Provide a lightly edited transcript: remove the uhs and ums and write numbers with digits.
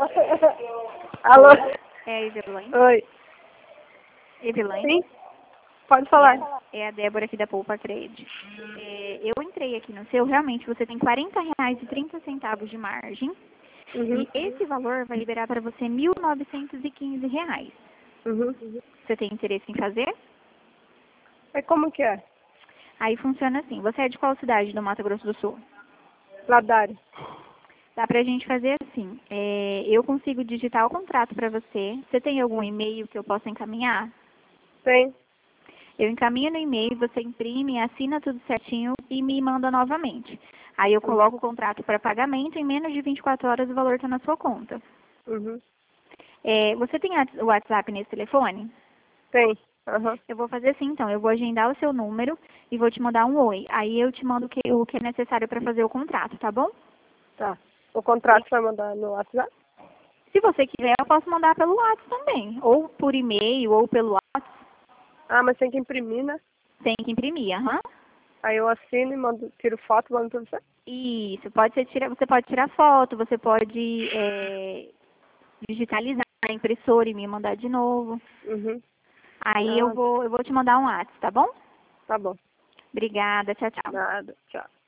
Alô? É a Evelyn? Oi. Evelyn? Sim? Pode falar. É a Débora aqui da Poupa Cred. Eu entrei aqui no seu, realmente você tem R$ 40,30 de margem. Uhum. E esse valor vai liberar para você R$ 1.915. Uhum. Você tem interesse em fazer? É como que é? Aí funciona assim. Você é de qual cidade do Mato Grosso do Sul? Ladário. Dá pra gente fazer assim. Eu consigo digitar o contrato para você. Você tem algum e-mail que eu possa encaminhar? Tem. Eu encaminho no e-mail, você imprime, assina tudo certinho e me manda novamente. Aí eu coloco o contrato para pagamento, em menos de 24 horas o valor está na sua conta. Uhum. Você tem o WhatsApp nesse telefone? Tem. Aham. Eu vou fazer assim então, eu vou agendar o seu número e vou te mandar um oi. Aí eu te mando o que é necessário para fazer o contrato, tá bom? Tá. O contrato vai mandar no WhatsApp? Se você quiser, eu posso mandar pelo WhatsApp também. Ou por e-mail, ou pelo WhatsApp. Ah, mas tem que imprimir, né? Tem que imprimir, aham. Aí eu assino e mando, tiro foto e mando pra você? Isso, você pode tirar foto, você pode digitalizar na impressora e me mandar de novo. Uhum. Aí eu Ah, vou te mandar um WhatsApp, tá bom? tá bom. Obrigada, tchau, tchau. Nada. Tchau.